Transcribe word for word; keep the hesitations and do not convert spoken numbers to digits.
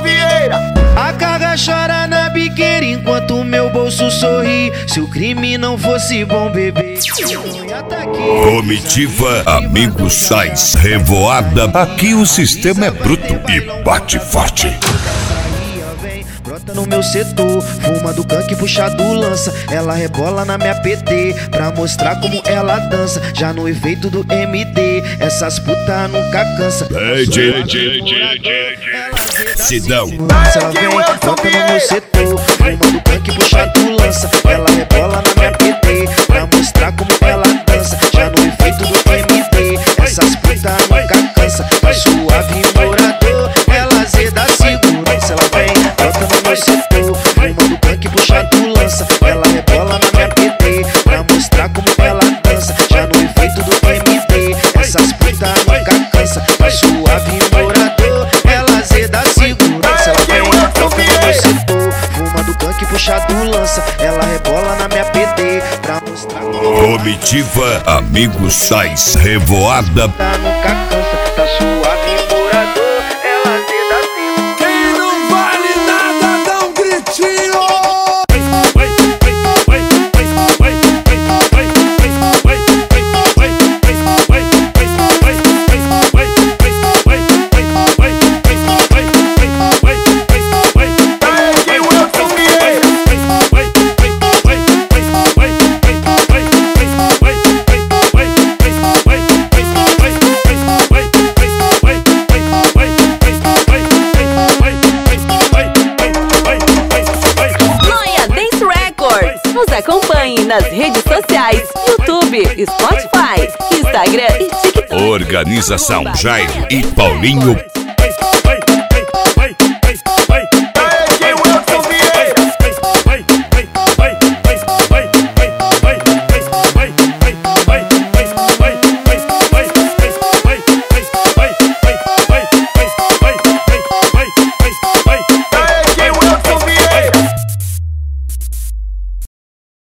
Vieira. A carga chora na biqueira enquanto meu bolso sorri. Se o crime não fosse bom, bebê, eu ia tá aqui. Comitiva Amigos Sais Revoada. Aqui o sistema é bruto e bate forte. Brota no meu setor, fuma do canque, puxa do lança. Ela rebola na minha P T pra mostrar como ela dança. Já no efeito do M D, essas putas nunca cansa. Sidão. Ela vem, brota no meu setor, fuma do canque, puxa do lança. Ela rebola na minha P T pra mostrar como ela dança. Já no efeito do M D, essas putas nunca cansa. Vai suave morador, ela zeda segurança. Ela vem, brota no meu setor, fuma do canque, puxa do lança. Ela rebola na minha P T pra mostrar como ela dança. Já no efeito do M D, essas putas nunca cansa. Vai suave morador, ela zeda segurança. Ela vem, brota no meu setor, fuma do canque, puxa do lança. Ela rebola na minha P T pra mostrar como Comitiva Amigos Sais Revoada. tá nunca cansa. Tá suave morador, ela zeda segurança. Quem não vale nada, dá um gritinho. Nos acompanhe nas redes sociais, YouTube, Spotify, Instagram e TikTok. Organização Jair e Paulinho